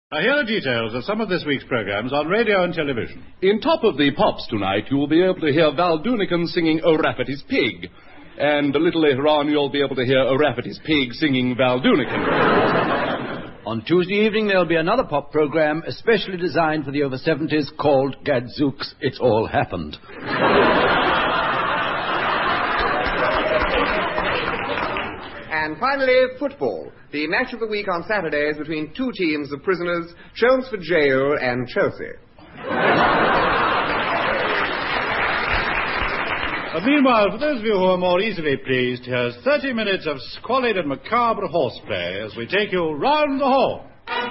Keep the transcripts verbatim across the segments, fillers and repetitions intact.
Now, here are details of some of this week's programmes on radio and television. In Top of the Pops tonight, you will be able to hear Val Doonican singing O Rafferty's Pig. And a little later on, you'll be able to hear O Rafferty's Pig singing Val Doonican. On Tuesday evening, there'll be another pop program especially designed for the over seventies called Gadzooks, It's All Happened. And finally, football. The match of the week on Saturday is between two teams of prisoners, Chelmsford Jail and Chelsea. But meanwhile, for those of you who are more easily pleased, here's thirty minutes of squalid and macabre horseplay as we take you round the hall.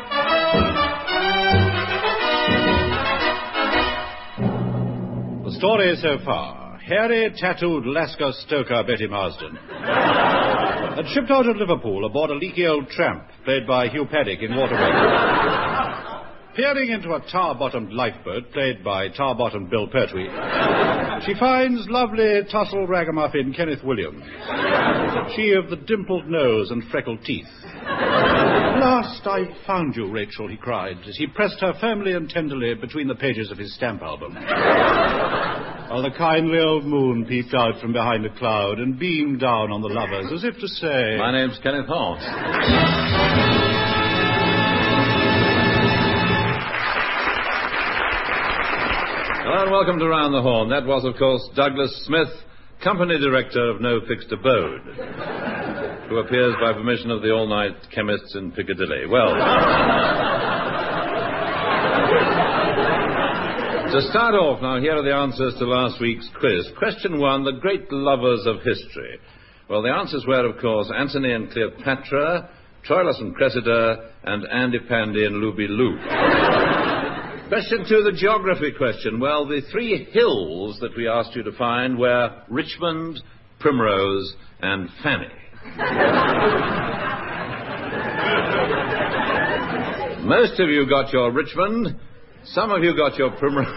The story so far. Hairy, tattooed Lascar stoker Betty Marsden had shipped out of Liverpool aboard a leaky old tramp played by Hugh Paddock in Waterway. Peering into a tar-bottomed lifeboat played by tar-bottomed Bill Pertwee, she finds lovely tussle ragamuffin Kenneth Williams, she of the dimpled nose and freckled teeth. "At last I've found you, Rachel," he cried, as he pressed her firmly and tenderly between the pages of his stamp album. While the kindly old moon peeped out from behind a cloud and beamed down on the lovers, as if to say, "My name's Kenneth Horse." Hello and welcome to Round the Horn. That was, of course, Douglas Smith, company director of No Fixed Abode, who appears by permission of the all-night chemists in Piccadilly. Well, to start off now, here are the answers to last week's quiz. Question one, the great lovers of history. Well, the answers were, of course, Antony and Cleopatra, Troilus and Cressida, and Andy Pandy and Luby Lou. Question two, the geography question. Well, the three hills that we asked you to find were Richmond, Primrose, and Fanny. Most of you got your Richmond. Some of you got your Primrose.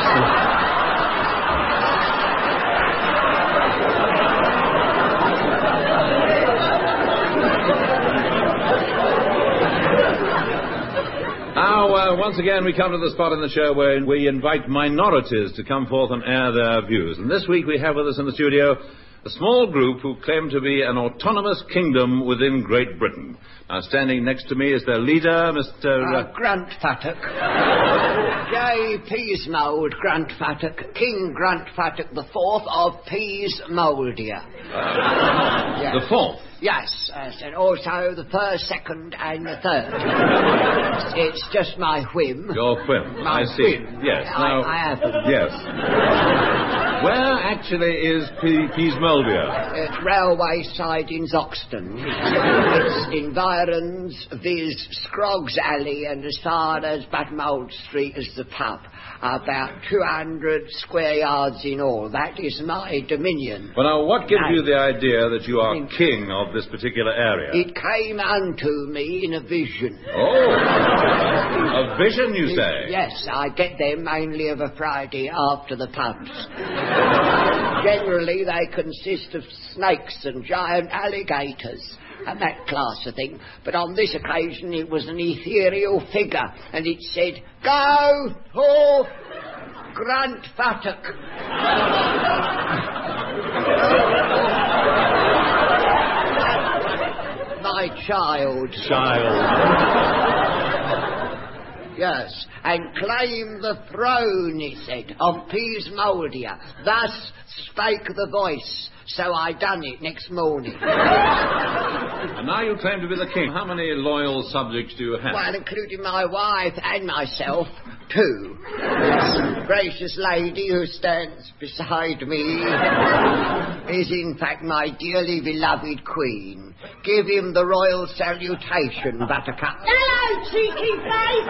Now, uh, once again, we come to the spot in the show where we invite minorities to come forth and air their views. And this week we have with us in the studio a small group who claim to be an autonomous kingdom within Great Britain. Now, standing next to me is their leader, Mister Uh, Grant Fattock. J. Peasmould Grant Fattock, King Grant Fattock the Fourth of Peasmouldia. Uh, yes. The fourth? Yes, yes, and also the first, second, and the third. It's just my whim. Your whim, My I see. whim. Yes, I, now... I have them. Yes. Where actually is P- Peasmouldia? It's railway side in Zoxton. It's environs, viz. Scroggs Alley, and as far as Badmould Street as the pub. About two hundred square yards in all. That is my dominion. Well, now, what gives Now, you the idea that you are king of this particular area? It came unto me in a vision. Oh, a vision, you say? Yes, I get them mainly of a Friday after the pubs. Generally, they consist of snakes and giant alligators and that class of thing. But on this occasion, it was an ethereal figure, and it said, "Go, oh, Grant Fattock." My child. Child. Yes, and claim the throne, he said, of Peasmouldia. Thus spake the voice, so I done it next morning. And now you claim to be the king. How many loyal subjects do you have? Well, including my wife and myself, two. This gracious lady who stands beside me is in fact my dearly beloved queen. Give him the royal salutation, Buttercup. Hello, cheeky face!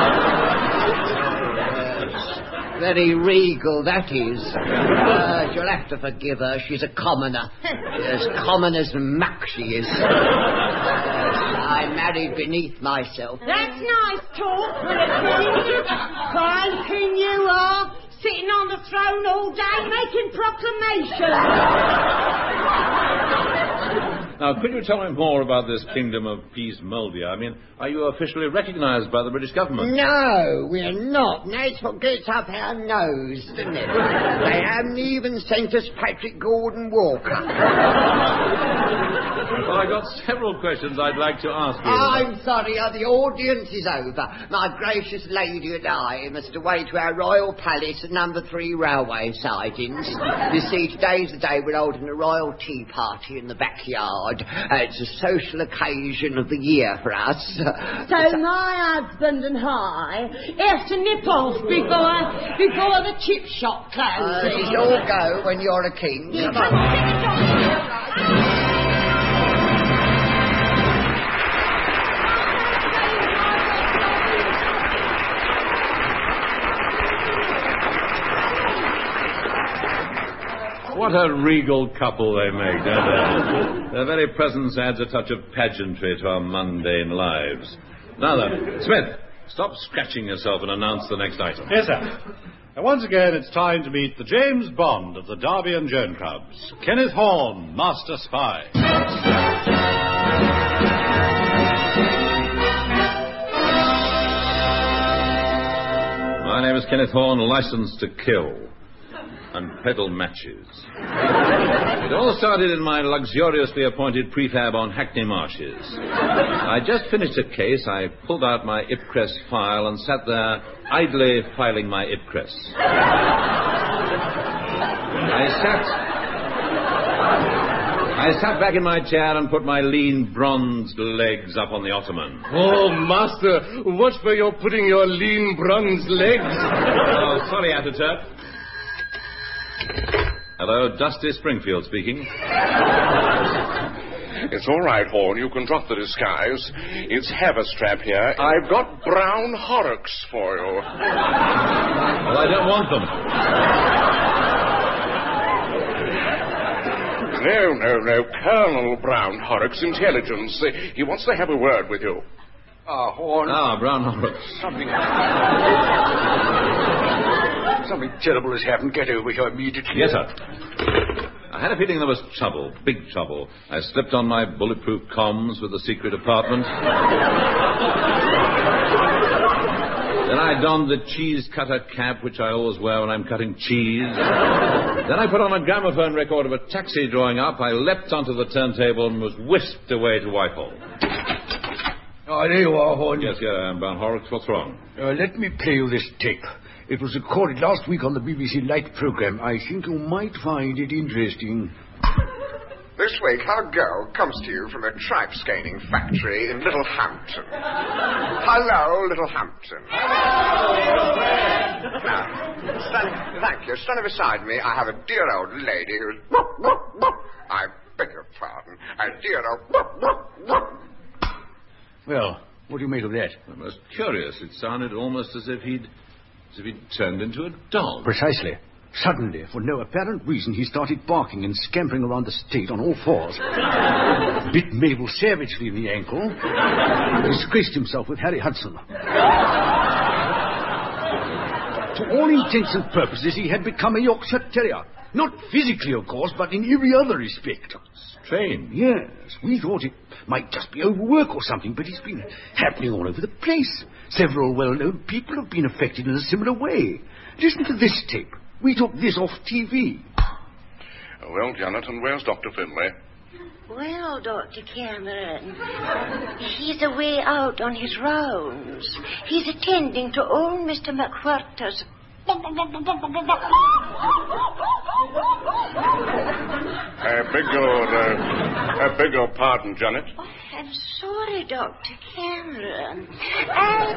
Yes. Very regal, that is. Uh, you'll have to forgive her. She's a commoner. As common as muck she is. Yes, I married beneath myself. That's nice talk for a king. Fine king you are, sitting on the throne all day making proclamations. Now, could you tell me more about this kingdom of Peace Moldia? I mean, are you officially recognized by the British government? No, we're not. And that's what gets up our nose, doesn't it? They haven't even sent us Patrick Gordon Walker. Well, I've got several questions I'd like to ask you. I'm sorry, uh, the audience is over. My gracious lady and I must away to our royal palace at number three railway sidings. You see, today's the day we're holding a royal tea party in the backyard. Uh, it's a social occasion of the year for us. So my husband and I have to nip off before, before the chip shop Uh, closes. you'll go when you're a king. Yeah, Come come on. on, take a job. What a regal couple they make, don't they? Their very presence adds a touch of pageantry to our mundane lives. Now then, Smith, stop scratching yourself and announce the next item. Yes, sir. And once again, it's time to meet the James Bond of the Derby and Joan Clubs, Kenneth Horne, Master Spy. My name is Kenneth Horne, licensed to kill and peddle matches. It all started in my luxuriously appointed prefab on Hackney Marshes. I just finished a case. I pulled out my Ipcress file and sat there idly filing my Ipcress. I sat... I sat back in my chair and put my lean bronzed legs up on the ottoman. Oh, Master, watch where you're putting your lean bronze legs. Oh, sorry, Ataturk. Hello, Dusty Springfield speaking. It's all right, Horn. You can drop the disguise. It's Haverstrap here. I've got brown horrocks for you. Well, I don't want them. No, no, no. Colonel Brown Horrocks, intelligence. Uh, he wants to have a word with you. Ah, Horn. Ah, Brown Horrocks. Something... Something terrible has happened. Get over here immediately. Yes, sir. I had a feeling there was trouble, big trouble. I slipped on my bulletproof comms with the secret apartment. Then I donned the cheese cutter cap, which I always wear when I'm cutting cheese. Then I put on a gramophone record of a taxi drawing up. I leapt onto the turntable and was whisked away to Whitehall. Oh, there you are, Horn. Yes, yes, I am, Brown Horrocks. What's wrong? Uh, let me play you this tape. It was recorded last week on the B B C Light programme. I think you might find it interesting. This week, our girl comes to you from a tripe scaling factory in Littlehampton. Hello, Littlehampton. Now, stand, thank you. Standing beside me, I have a dear old lady who's... I beg your pardon. A dear old... Well, what do you make of that? Well, most curious. It sounded almost as if he'd... as if he'd turned into a dog. Precisely. Suddenly, for no apparent reason, he started barking and scampering around the state on all fours. Bit Mabel savagely in the ankle. Disgraced himself with Harry Hudson. To all intents and purposes, he had become a Yorkshire Terrier. Not physically, of course, but in every other respect. Strange. Yes, we thought it might just be overwork or something, but it's been happening all over the place. Several well-known people have been affected in a similar way. Listen to this tape. We took this off T V. Well, Janet, and where's Doctor Finlay? Well, Doctor Cameron, he's away out on his rounds. He's attending to old Mister McWhirter's... I beg your, uh, I beg your pardon, Janet. Oh, I'm sorry, Doctor Cameron. I...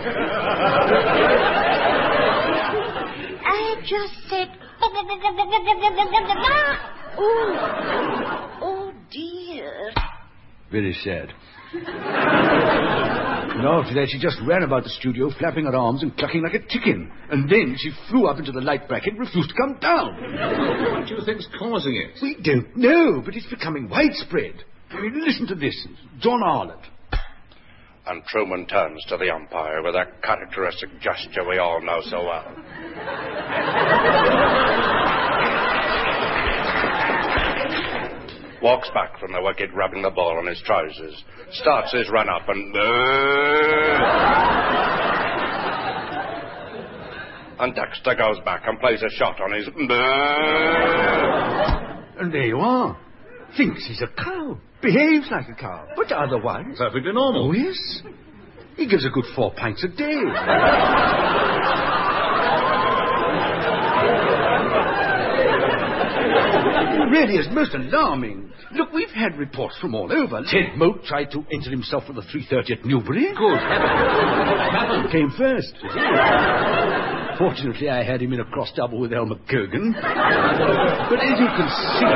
I just said... Oh, oh dear. Very sad. And after that, she just ran about the studio, flapping her arms and clucking like a chicken. And then she flew up into the light bracket and refused to come down. What do you think's causing it? We don't know, but it's becoming widespread. I mean, listen to this. John Arlott. And Truman turns to the umpire with that characteristic gesture we all know so well. walks back from the wicket rubbing the ball on his trousers, starts his run up and... and Dexter goes back and plays a shot on his... And there you are. Thinks he's a cow. Behaves like a cow. But otherwise... Perfectly normal. Oh, yes. He gives a good four pints a day. It really is most alarming. Look, we've had reports from all over. Ted Moat tried to enter himself for the three thirty at Newbury. Good heavens. Came first. Fortunately, I had him in a cross double with Elmer Kogan. But as you can see,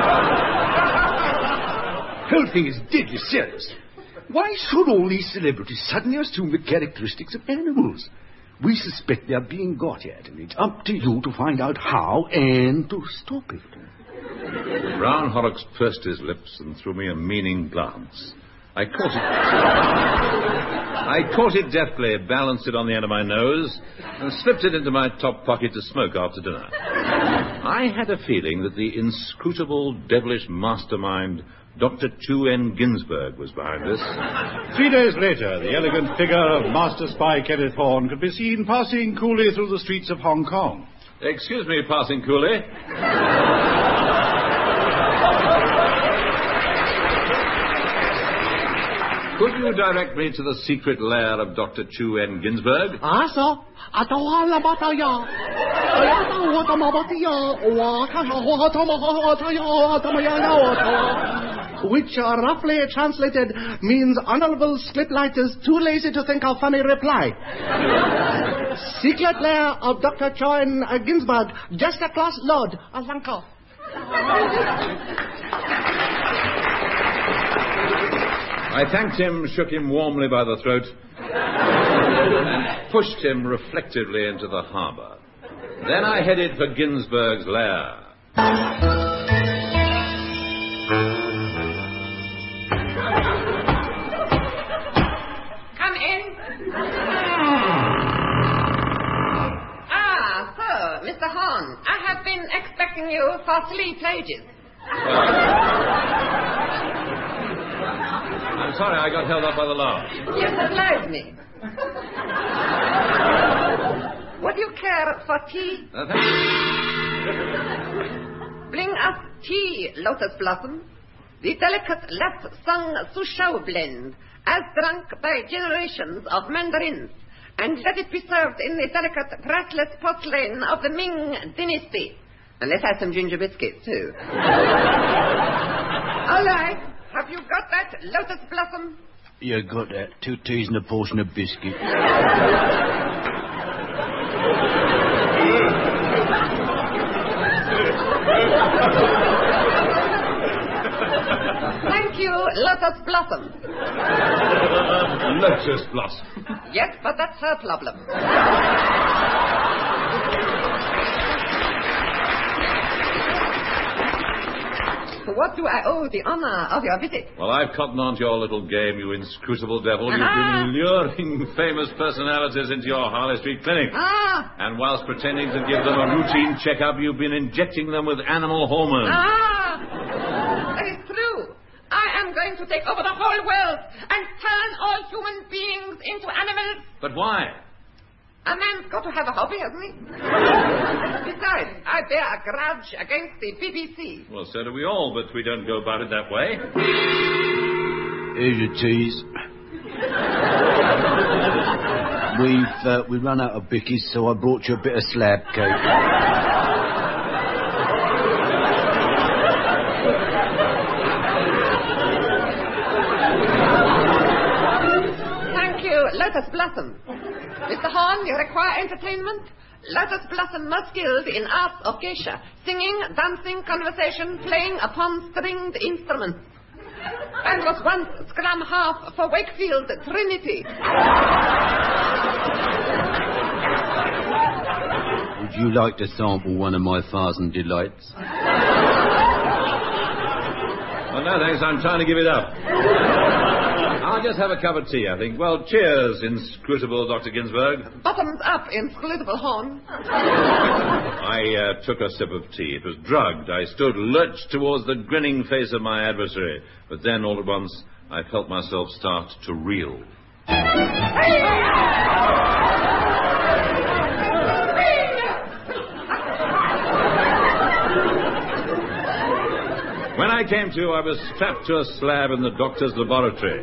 the whole thing is deadly serious. Why should all these celebrities suddenly assume the characteristics of animals? We suspect they're being got at, and it's up to you to find out how and to stop it. Brown Horrocks pursed his lips and threw me a meaning glance. I caught it... I caught it deftly, balanced it on the end of my nose, and slipped it into my top pocket to smoke after dinner. I had a feeling that the inscrutable, devilish mastermind, Doctor Chu N. Ginsburg, was behind this. Three days later, the elegant figure of Master Spy Kenneth Horne could be seen passing coolly through the streets of Hong Kong. Excuse me, passing coolly. Could you direct me to the secret lair of Doctor Chu N. Ginsburg? Ah, sir. Which, uh, roughly translated, means Honorable Scriptlighters too lazy to think of funny reply. Secret lair of Doctor Chu N. Ginsburg, just across Lord Alanko. I thanked him, shook him warmly by the throat, and pushed him reflectively into the harbour. Then I headed for Ginsburg's lair. Come in. Ah, so, Mister Horne, I have been expecting you for three pages. I'm sorry, I got held up by the law. You surprised me. Would you care for tea? Uh, thank you. Bring us tea, Lotus Blossom. The delicate lap-sung Suzhou blend, as drunk by generations of mandarins, and let it be served in the delicate brassless porcelain of the Ming dynasty. And let's have some ginger biscuits, too. All right. Have you got that, Lotus Blossom? You got that. Two teas and a portion of biscuit. Thank you, Lotus Blossom. Lotus Blossom. Yes, but that's her problem. What do I owe the honor of your visit? Well, I've cottoned on to your little game, you inscrutable devil. You've Ah. been luring famous personalities into your Harley Street clinic. Ah! And whilst pretending to give them a routine checkup, you've been injecting them with animal hormones. Ah! That is true. I am going to take over the whole world and turn all human beings into animals. But why? A man's got to have a hobby, hasn't he? Besides, I bear a grudge against the B B C. Well, so do we all, but we don't go about it that way. Here's your teas. We've uh, we run out of bickies, so I brought you a bit of slab cake. Thank you, Lotus Blossom. Mister Horne, you require entertainment? Lotus Blossom most skilled in arts of geisha, singing, dancing, conversation, playing upon stringed instruments. And was once scrum half for Wakefield Trinity. Would you like to sample one of my Thousand Delights? Well, no, thanks. I'm trying to give it up. I'll I'll just have a cup of tea, I think. Well, cheers, inscrutable Doctor Ginsberg. Bottoms up, inscrutable Horn. I uh, took a sip of tea. It was drugged. I stood lurched towards the grinning face of my adversary. But then, all at once, I felt myself start to reel. When I came to, I was strapped to a slab in the doctor's laboratory.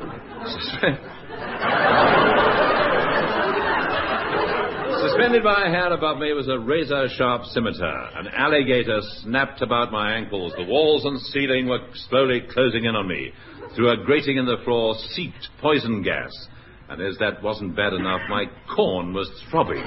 Suspended by a hair above me was a razor-sharp scimitar. An alligator snapped about my ankles. The walls and ceiling were slowly closing in on me. Through a grating in the floor seeped poison gas. And as that wasn't bad enough, my corn was throbbing.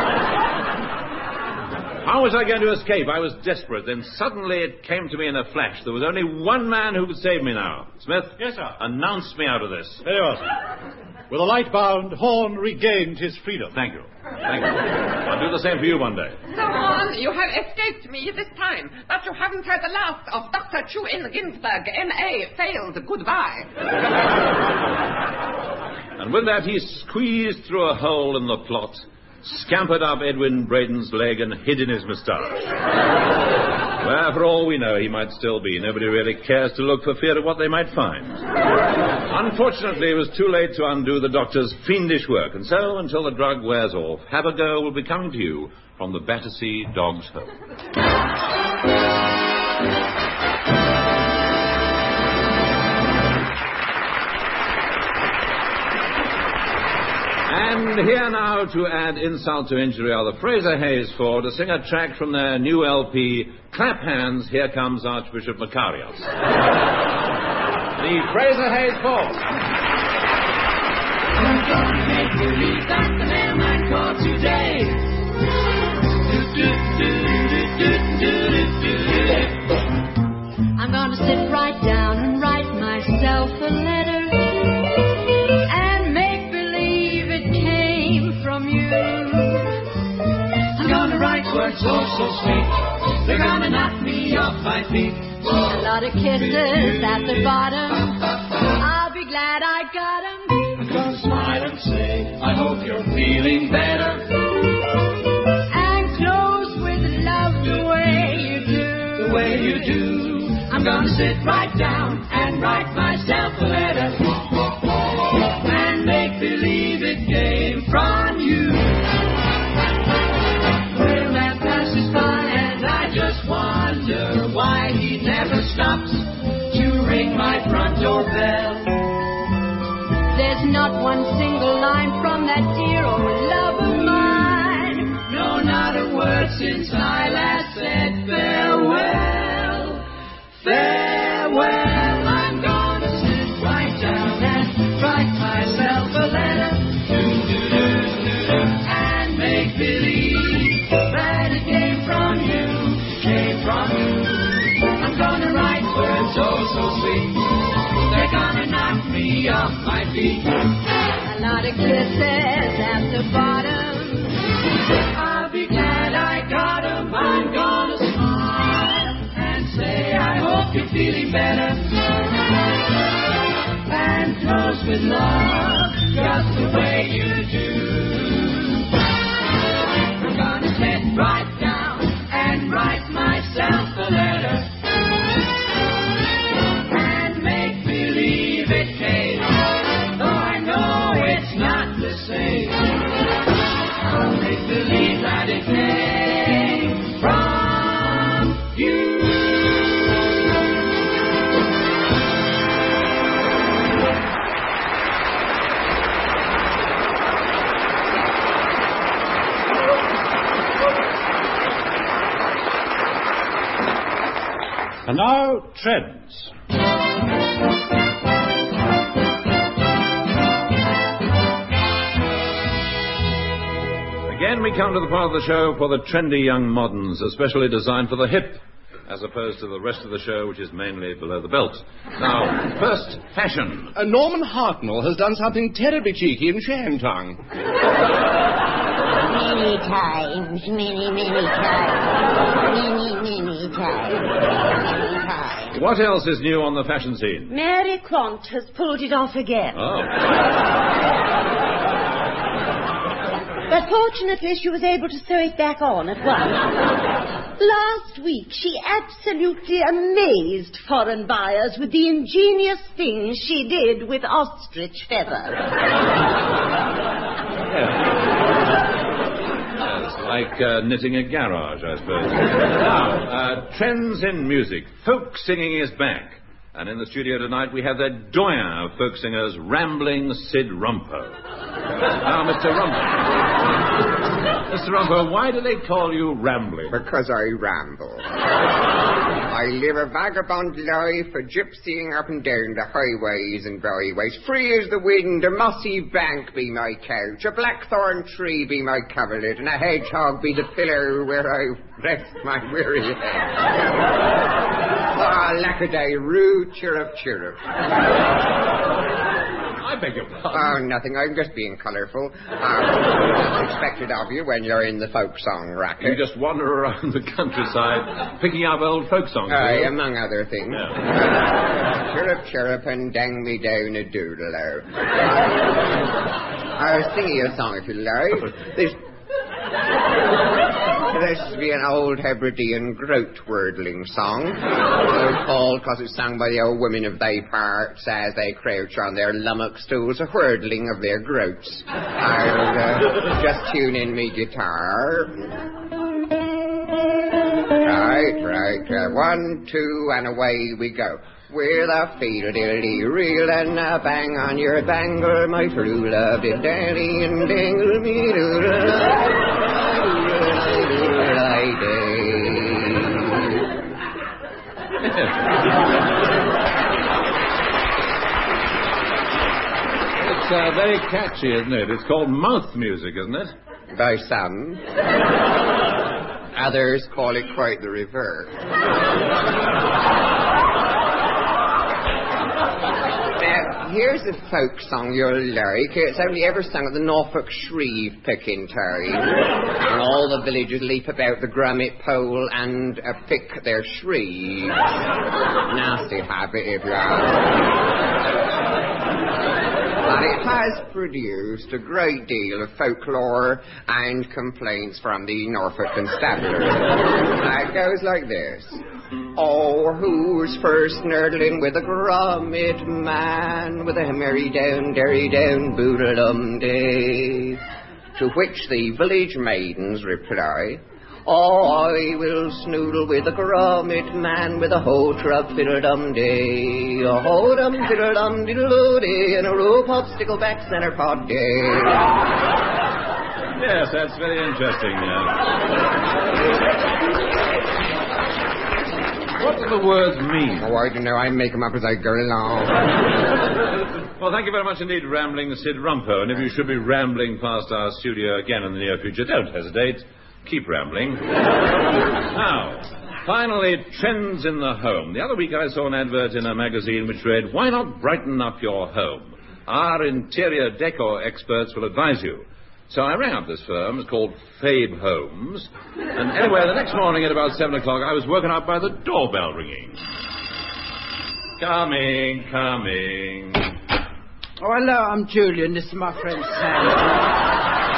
How was I going to escape? I was desperate. Then suddenly it came to me in a flash. There was only one man who could save me now. Smith? Yes, sir. Announce me out of this. Very well, sir. With a light bound, Horn regained his freedom. Thank you. Thank you. I'll do the same for you one day. So, Horn, you have escaped me this time, but you haven't heard the last of Doctor Chu-In Ginsberg, M A Failed. Goodbye. And with that, he squeezed through a hole in the plot, scampered up Edwin Braden's leg and hid in his moustache. Well, for all we know, he might still be. Nobody really cares to look for fear of what they might find. Unfortunately, it was too late to undo the doctor's fiendish work, and so, until the drug wears off, Have a Go will be coming to you from the Battersea Dogs Home. And here now, to add insult to injury, are the Fraser Hayes Four to sing a track from their new L P, Clap Hands, Here Comes Archbishop Macarius. The Fraser Hayes Four. I'm gonna make believe that's the name I call today. I'm gonna sit right down and write myself a letter. Words oh so sweet, they're gonna knock me off my feet. A lot of kisses at the bottom, I'll be glad I got 'em. I'm gonna smile and say, I hope you're feeling better. And close with love the way you do. The way you do. I'm gonna sit right down and write myself a letter. And make believe it came from you. Wonder why he never stops to ring my front door bell. There's not one single line from that dear old love of mine. No, not a word since I last said farewell. Farewell. I'm gonna sit right down and write myself a letter. And make believe that it came from you. I'm gonna write words oh so sweet. They're gonna knock me off my feet. A lot of kisses at the bottom. I'll be glad I got 'em. I'm gonna smile and say I hope you're feeling better. And close with love just the way you do. I'm gonna sit right down and write myself a letter. And make believe it came. Though I know it's not the same. I'll make believe that it came from you. And now, trends. Again, we come to the part of the show for the trendy young moderns, especially designed for the hip, as opposed to the rest of the show, which is mainly below the belt. Now, first, fashion. Uh, Norman Hartnell has done something terribly cheeky in Shantung. Many times, many, many times. Many, many times. Many times. What else is new on the fashion scene? Mary Quant has pulled it off again. Oh. But fortunately, she was able to sew it back on at once. Last week, she absolutely amazed foreign buyers with the ingenious things she did with ostrich feathers. Yes, like uh, knitting a garage, I suppose. Now, uh, trends in music. Folk singing is back. And in the studio tonight, we have the doyen of folk singers, Rambling Sid Rumpo. Now, Mister Rumpo. Mister Rumpo, why do they call you Rambling? Because I ramble. I live a vagabond life, a gypsying up and down the highways and byways. Free as the wind, a mossy bank be my couch, a blackthorn tree be my coverlet, and a hedgehog be the pillow where I rest my weary head. Ah, lack-a-day-roo, chirrup, chirrup. I beg your pardon. Oh, nothing. I'm just being colourful. Uh, expected of you when you're in the folk song racket. You just wander around the countryside picking up old folk songs. Aye, uh, among other things. Yeah. Uh, chirrup, chirrup, and dang me down a doodle-o. I was singing a song, if you like. This... This would be an old Hebridean groat-wordling song, so called because it's sung by the old women of they parts as they crouch on their lummock stools, a whirling of their groats. I'll uh, just tune in me guitar. Right, right. Uh, one, two, and away we go. With a fiddle-diddly reel and a bang on your bangle, my true love did daddy and dangle me It's uh, very catchy, isn't it? It's called mouth music, isn't it? By some. Others call it quite the reverse. Here's a folk song you'll like. It's only ever sung at the Norfolk Shreve picking time. And all the villagers leap about the grummet pole and uh, pick their shreves. Nasty habit, if you ask. But it has produced a great deal of folklore and complaints from the Norfolk Constabulary. It goes like this. Oh, who's first nurdling with a grommet man, with a merry down, derry down, boodle-dum day? To which the village maidens reply, oh, I will snoodle with a grommet man, with a ho trub fiddle-dum day, a ho-dum fiddle-dum diddle-o-day, and a rope hop stickleback center pot day. Yes, that's very interesting. Uh... What do the words mean? Oh, I don't know. I make them up as I go along. Well, thank you very much indeed, Rambling Sid Rumpo. And if you should be rambling past our studio again in the near future, don't hesitate. Keep rambling. Now, finally, trends in the home. The other week I saw an advert in a magazine which read, why not brighten up your home? Our interior decor experts will advise you. So I rang up this firm. It's called Fabe Homes. And anyway, the next morning at about seven o'clock, I was woken up by the doorbell ringing. Coming, coming. Oh, hello, I'm Julian. This is my friend Sam.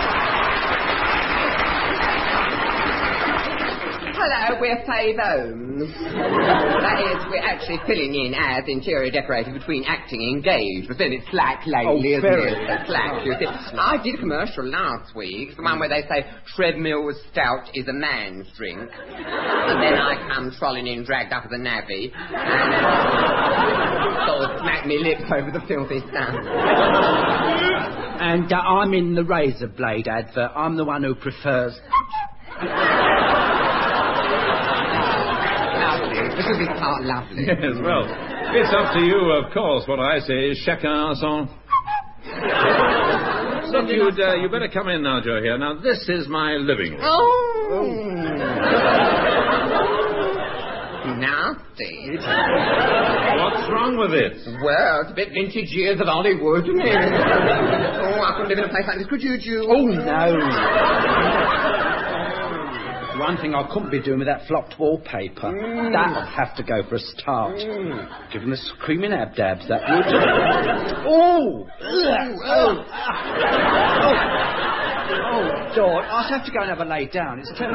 Hello, we're Fabe Homes. That is, we're actually filling in as interior decorator between acting engaged. But then it's slack lately, oh, isn't very. it? It's slack, you see. I did a commercial last week, the one where they say treadmill with stout is a man's drink. And then I come trolling in, dragged up at the navvy, and sort of smacked me lips over the filthy stuff. And uh, I'm in the razor blade advert. I'm the one who prefers... This is part lovely. Yes, well, it's up to you, of course. What I say is chacun son. Look, you'd, uh, you better come in now, Joe, here. Now, this is my living room. Oh! Nasty. What's wrong with it? Well, it's a bit vintage years of Hollywood, isn't it? Oh, I couldn't live in a place like this, could you, Jules? Oh, no. One thing I couldn't be doing with that flopped wallpaper. Mm. That'll have to go for a start. Mm. Give them a screaming ab-dabs, that would. Oh! Oh! Oh! Oh, George, I'll have to go and have a lay down. It's terrible.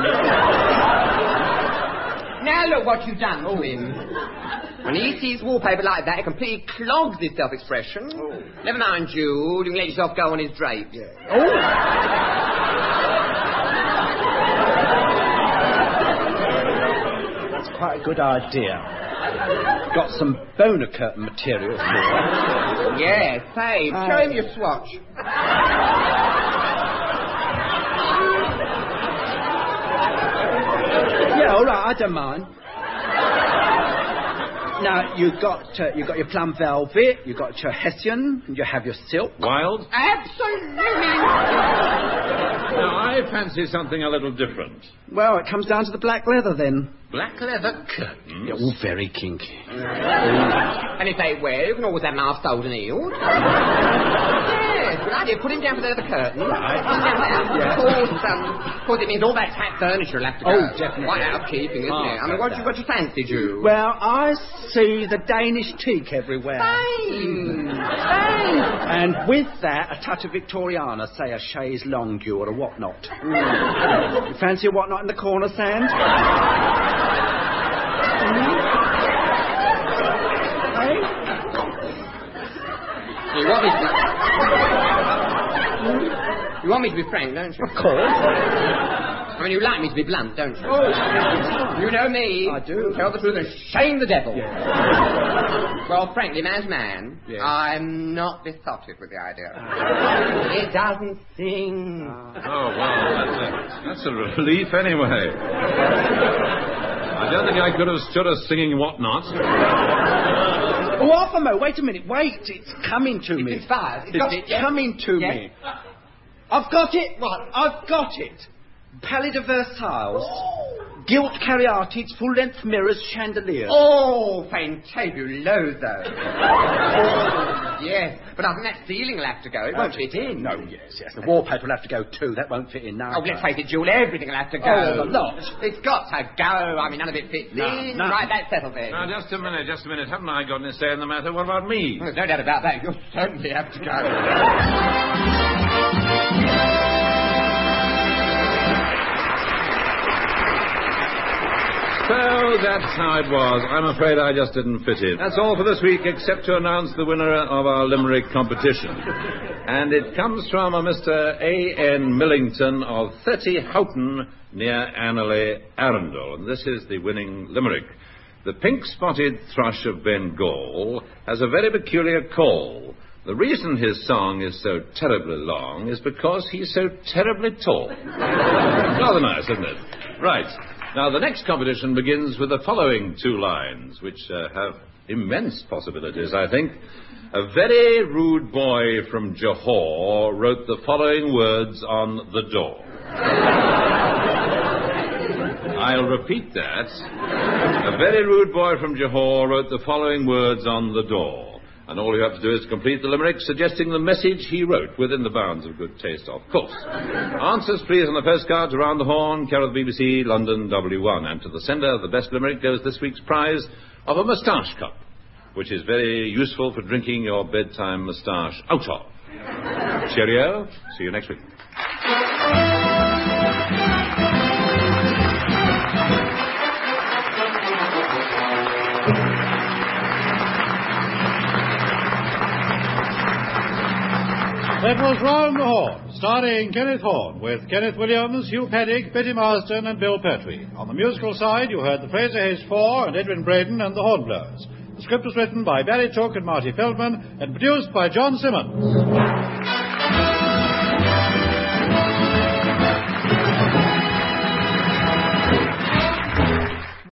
Now look what you've done to him. When he sees wallpaper like that, it completely clogs his self-expression. Oh. Never mind you. You can let yourself go on his drape. Yeah. Oh! That's quite a good idea. Got some boner curtain material for it. Yeah, say, uh, show him your swatch. Yeah, all right, I don't mind. Now, you've got, uh, you've got your plum velvet, you've got your Hessian, and you have your silk. Wild? Absolutely. Now, I fancy something a little different. Well, it comes down to the black leather, then. Black leather curtains? Yeah, all very kinky. And if they wear, you can always have them half sold and healed. Yes, good idea. Put him down for the other curtain. Right. Put him down there. Yeah. Of course, um, of course, it means all that fat furniture will have to go. Oh, definitely. Quite out of keeping, isn't Oh, it? I mean, what do you, what do you fancy, Jew? Well, I see the Danish teak everywhere. Fine. Mm. Fine. And with that, a touch of Victoriana, say a chaise longue or a whatnot. Mm. You fancy a whatnot in the corner, Sand? You want me to be... You want me to be frank, don't you? Of course. I mean, you like me to be blunt, don't you? Oh. You know me. I do. Tell the truth and shame the devil. Yeah. Well, frankly, man to man, yeah. I'm not besotted with the idea. It doesn't sing. Oh, well, that's a, that's a relief anyway. I don't think I could have stood a singing whatnot. Oh, half a mo. Wait a minute. Wait. It's coming to me. It's five. It's, It's got it, yes. coming to Yes. me. I've got it. What? I've got it. Palais de Versailles. Gilt caryatides, full-length mirrors, chandeliers. Oh, fantabuloso. Oh, yes. But I think that ceiling will have to go. It won't fit in. No, yes, yes. The wallpaper will have to go too. That won't fit in now. Oh, let's face it, Jewel, everything will have to go. Oh, the lot. It's got to go. I mean, none of it fits No, in. no. Right, that's settled then. Now, just a minute, just a minute. Haven't I got any say in the matter? What about me? Well, there's no doubt about that. You'll certainly have to go. So that's how it was. I'm afraid I just didn't fit in. That's all for this week, except to announce the winner of our limerick competition. And it comes from a Mister A N Millington of thirty Houghton, near Annerley, Arundel. And this is the winning limerick. The pink-spotted thrush of Bengal has a very peculiar call. The reason his song is so terribly long is because he's so terribly tall. Rather nice, isn't it? Right. Now, the next competition begins with the following two lines, which uh, have immense possibilities, I think. A very rude boy from Johor wrote the following words on the door. I'll repeat that. A very rude boy from Johor wrote the following words on the door. And all you have to do is complete the limerick suggesting the message he wrote within the bounds of good taste, of course. Answers, please, on the postcards around the horn, care of the B B C, London, W one. And to the sender of the best limerick goes this week's prize of a moustache cup, which is very useful for drinking your bedtime moustache out of. Cheerio. See you next week. That was Round the Horn, starring Kenneth Horne, with Kenneth Williams, Hugh Paddick, Betty Marsden and Bill Pertwee. On the musical side, you heard the Fraser Hayes Four and Edwin Braden and the Hornblowers. The script was written by Barry Took and Marty Feldman and produced by John Simmons.